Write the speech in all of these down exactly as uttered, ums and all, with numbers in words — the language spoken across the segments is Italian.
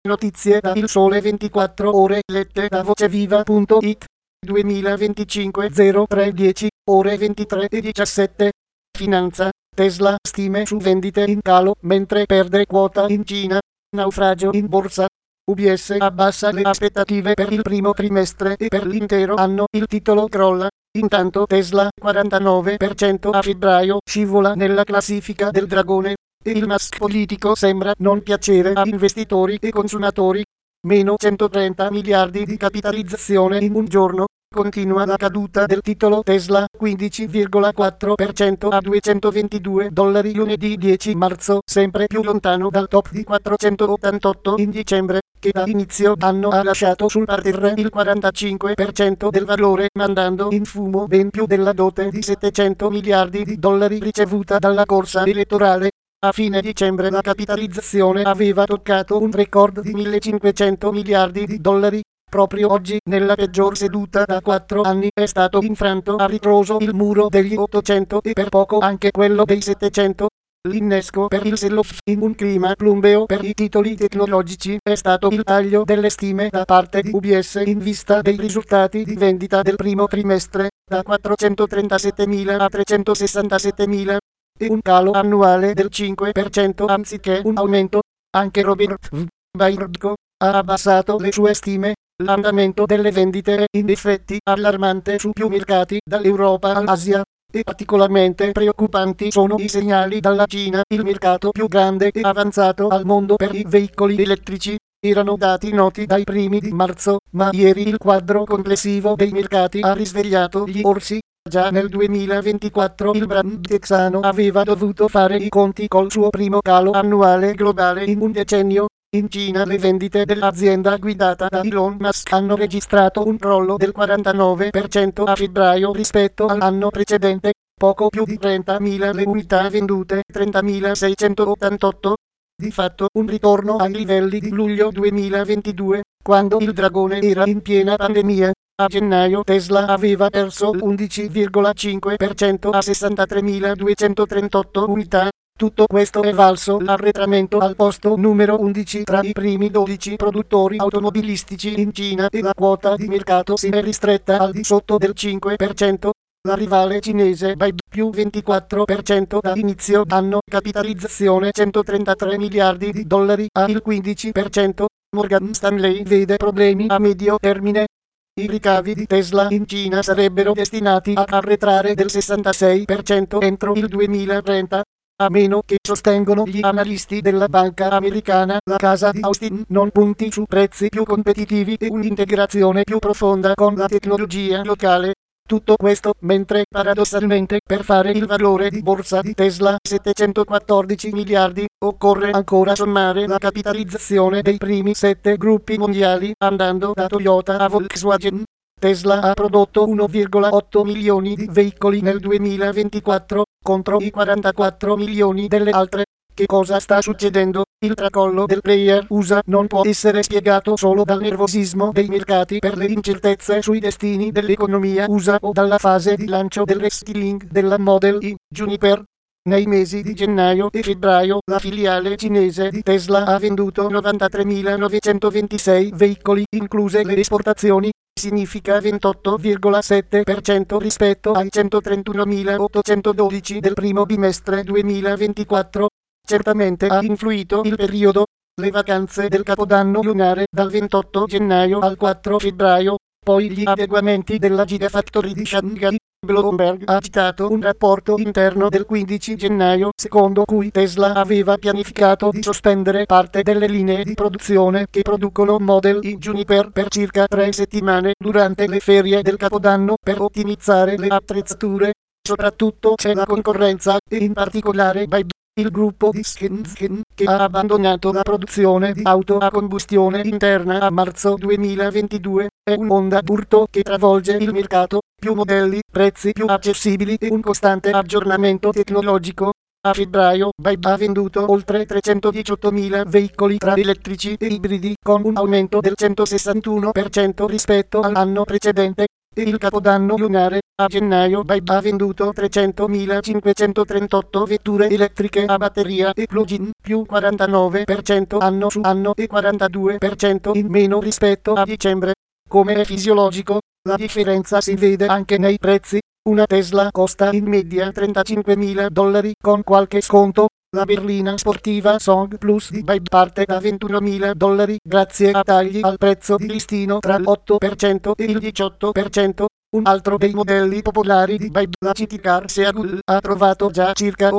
Notizie da Il Sole ventiquattro Ore lette da voceviva punto it. duemilaventicinque zero tre dieci ore ventitré e diciassette. Finanza. Tesla stime su vendite in calo mentre perde quota in Cina. Naufragio in borsa. U B S abbassa le aspettative per il primo trimestre e per l'intero anno il titolo crolla. Intanto Tesla quarantanove per cento a febbraio scivola nella classifica del dragone. E il Musk politico sembra non piacere a investitori e consumatori. Meno centotrenta miliardi di capitalizzazione in un giorno. Continua la caduta del titolo Tesla, quindici virgola quattro per cento a duecentoventidue dollari lunedì dieci marzo, sempre più lontano dal top di quattrocentottantotto in dicembre, che da inizio anno ha lasciato sul parterre il quarantacinque per cento del valore, mandando in fumo ben più della dote di settecento miliardi di dollari ricevuta dalla corsa elettorale. A fine dicembre la capitalizzazione aveva toccato un record di millecinquecento miliardi di dollari. Proprio oggi, nella peggior seduta da quattro anni, è stato infranto a ritroso il muro degli ottocento e per poco anche quello dei settecento. L'innesco per il sell-off in un clima plumbeo per i titoli tecnologici è stato il taglio delle stime da parte di U B S in vista dei risultati di vendita del primo trimestre, da quattrocentotrentassettemila a trecentosessantasettemila. E un calo annuale del cinque per cento anziché un aumento. Anche Robert W. Bairdco ha abbassato le sue stime. L'andamento delle vendite è in effetti allarmante su più mercati, dall'Europa all'Asia, e particolarmente preoccupanti sono i segnali dalla Cina, il mercato più grande e avanzato al mondo per i veicoli elettrici. Erano dati noti dai primi di marzo, ma ieri il quadro complessivo dei mercati ha risvegliato gli orsi. Già nel duemilaventiquattro il brand texano aveva dovuto fare i conti col suo primo calo annuale globale in un decennio. In Cina le vendite dell'azienda guidata da Elon Musk hanno registrato un crollo del quarantanove per cento a febbraio rispetto all'anno precedente, poco più di trentamila le unità vendute, trentamilaseicentottantotto. Di fatto un ritorno ai livelli di luglio duemilaventidue, quando il dragone era in piena pandemia. A gennaio Tesla aveva perso l'undici virgola cinque per cento a sessantatremiladuecentotrentotto unità. Tutto questo è valso l'arretramento al posto numero undici tra i primi dodici produttori automobilistici in Cina e la quota di mercato si è ristretta al di sotto del cinque per cento. La rivale cinese Baidu più ventiquattro per cento da inizio anno, capitalizzazione centotrentatré miliardi di dollari, ha il quindici per cento. Morgan Stanley vede problemi a medio termine. I ricavi di Tesla in Cina sarebbero destinati a arretrare del sessantasei per cento entro il duemilatrenta. A meno che, sostengono gli analisti della banca americana, la casa di Austin non punti su prezzi più competitivi e un'integrazione più profonda con la tecnologia locale. Tutto questo mentre, paradossalmente, per fare il valore di borsa di Tesla, settecentoquattordici miliardi, occorre ancora sommare la capitalizzazione dei primi sette gruppi mondiali, andando da Toyota a Volkswagen. Tesla ha prodotto uno virgola otto milioni di veicoli nel duemilaventiquattro, contro i quarantaquattro milioni delle altre. Che cosa sta succedendo? Il tracollo del player U S A non può essere spiegato solo dal nervosismo dei mercati per le incertezze sui destini dell'economia U S A o dalla fase di lancio del restyling della Model Y. Juniper. Nei mesi di gennaio e febbraio la filiale cinese di Tesla ha venduto novantatremilanovecentoventisei veicoli, incluse le esportazioni. Significa ventotto virgola sette per cento rispetto ai centotrentunomilaottocentododici del primo bimestre duemilaventiquattro. Certamente ha influito il periodo. Le vacanze del Capodanno lunare dal ventotto gennaio al quattro febbraio, poi gli adeguamenti della Gigafactory di Shanghai. Bloomberg ha citato un rapporto interno del quindici gennaio, secondo cui Tesla aveva pianificato di sospendere parte delle linee di produzione che producono Model Y Juniper per circa tre settimane durante le ferie del Capodanno per ottimizzare le attrezzature. Soprattutto c'è la concorrenza, e in particolare Baidu, il gruppo di Shenzhen, che ha abbandonato la produzione di auto a combustione interna a marzo duemilaventidue. È un'onda d'urto che travolge il mercato, più modelli, prezzi più accessibili e un costante aggiornamento tecnologico. A febbraio Baidu ha venduto oltre trecentodiciottomila veicoli tra elettrici e ibridi, con un aumento del centosessantuno per cento rispetto all'anno precedente. e il capodanno lunare. A gennaio Byte ha venduto trecentomilacinquecentotrentotto vetture elettriche a batteria e plug-in, più quarantanove per cento anno su anno e quarantadue per cento in meno rispetto a dicembre. Come è fisiologico, la differenza si vede anche nei prezzi. Una Tesla costa in media trentacinquemila dollari con qualche sconto. La berlina sportiva Song Plus di Byte parte da ventunomila dollari grazie a tagli al prezzo di listino tra l'otto per cento e il diciotto per cento. Un altro dei modelli popolari di Byte, la City Car Seagull, ha trovato già circa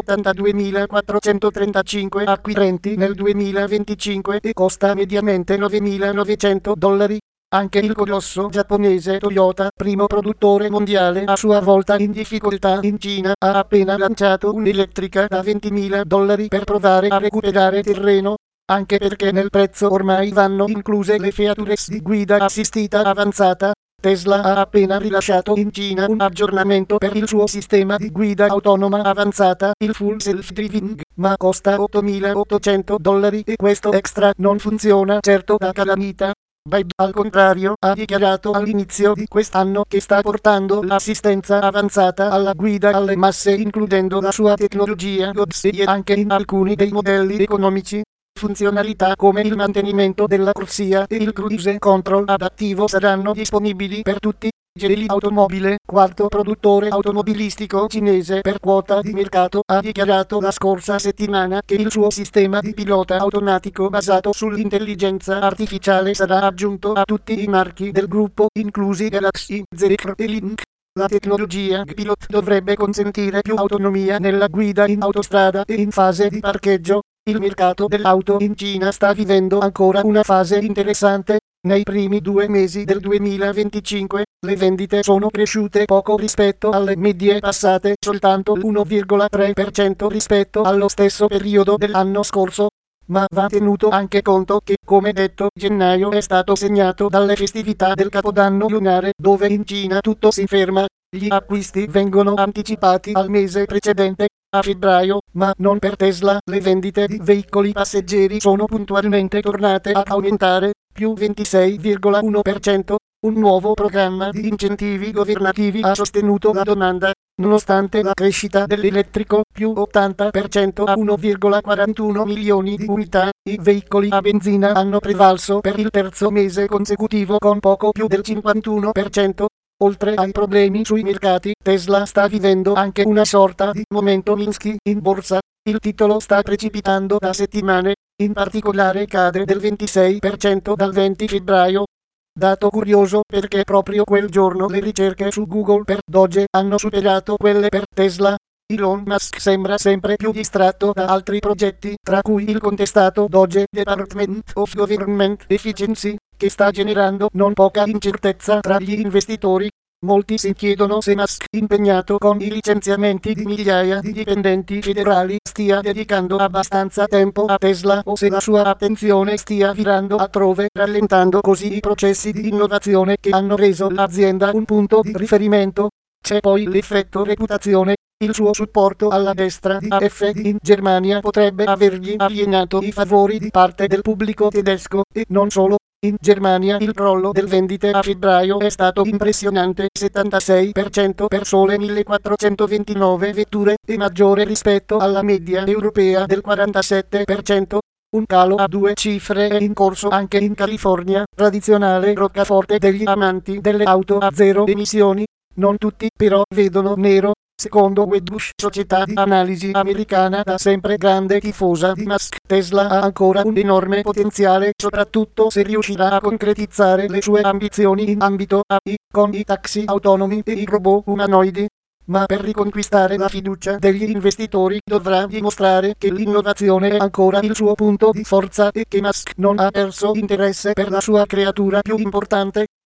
ottantaduemilaquattrocentotrentacinque acquirenti nel duemilaventicinque e costa mediamente novemilanovecento dollari. Anche il colosso giapponese Toyota, primo produttore mondiale a sua volta in difficoltà in Cina, ha appena lanciato un'elettrica da ventimila dollari per provare a recuperare terreno. Anche perché nel prezzo ormai vanno incluse le features di guida assistita avanzata. Tesla ha appena rilasciato in Cina un aggiornamento per il suo sistema di guida autonoma avanzata, il Full Self-Driving, ma costa ottomilaottocento dollari e questo extra non funziona certo da calamita. Byte, al contrario, ha dichiarato all'inizio di quest'anno che sta portando l'assistenza avanzata alla guida alle masse includendo la sua tecnologia Godseed anche in alcuni dei modelli economici. Funzionalità come il mantenimento della corsia e il cruise control adattivo saranno disponibili per tutti. Geely Automobile, quarto produttore automobilistico cinese per quota di mercato, ha dichiarato la scorsa settimana che il suo sistema di pilota automatico basato sull'intelligenza artificiale sarà aggiunto a tutti i marchi del gruppo, inclusi Galaxy, Zeekr e Lynk. La tecnologia G-Pilot dovrebbe consentire più autonomia nella guida in autostrada e in fase di parcheggio. Il mercato dell'auto in Cina sta vivendo ancora una fase interessante. Nei primi due mesi del duemilaventicinque, le vendite sono cresciute poco rispetto alle medie passate, soltanto l'uno virgola tre per cento rispetto allo stesso periodo dell'anno scorso. Ma va tenuto anche conto che, come detto, gennaio è stato segnato dalle festività del Capodanno lunare, dove in Cina tutto si ferma. Gli acquisti vengono anticipati al mese precedente, a febbraio, ma non per Tesla. Le vendite di veicoli passeggeri sono puntualmente tornate ad aumentare, più ventisei virgola uno per cento. Un nuovo programma di incentivi governativi ha sostenuto la domanda, nonostante la crescita dell'elettrico, più ottanta per cento a uno virgola quarantuno milioni di unità. I veicoli a benzina hanno prevalso per il terzo mese consecutivo con poco più del cinquantuno per cento. Oltre ai problemi sui mercati, Tesla sta vivendo anche una sorta di momento Minsky in borsa. Il titolo sta precipitando da settimane, in particolare cade del ventisei per cento dal venti febbraio. Dato curioso perché proprio quel giorno le ricerche su Google per Doge hanno superato quelle per Tesla. Elon Musk sembra sempre più distratto da altri progetti, tra cui il contestato Doge Department of Government Efficiency, che sta generando non poca incertezza tra gli investitori. Molti si chiedono se Musk, impegnato con i licenziamenti di migliaia di dipendenti federali, stia dedicando abbastanza tempo a Tesla o se la sua attenzione stia virando altrove, rallentando così i processi di innovazione che hanno reso l'azienda un punto di riferimento. C'è poi l'effetto reputazione. Il suo supporto alla destra di A F D in Germania potrebbe avergli alienato i favori di parte del pubblico tedesco, e non solo. In Germania il crollo del vendite a febbraio è stato impressionante, settantasei per cento per sole millequattrocentoventinove vetture, e maggiore rispetto alla media europea del quarantasette per cento. Un calo a due cifre è in corso anche in California, tradizionale roccaforte degli amanti delle auto a zero emissioni. Non tutti, però, vedono nero. Secondo Wedbush, società di analisi americana da sempre grande tifosa di Musk, Tesla ha ancora un enorme potenziale, soprattutto se riuscirà a concretizzare le sue ambizioni in ambito A I, con i taxi autonomi e i robot umanoidi. Ma per riconquistare la fiducia degli investitori dovrà dimostrare che l'innovazione è ancora il suo punto di forza e che Musk non ha perso interesse per la sua creatura più importante,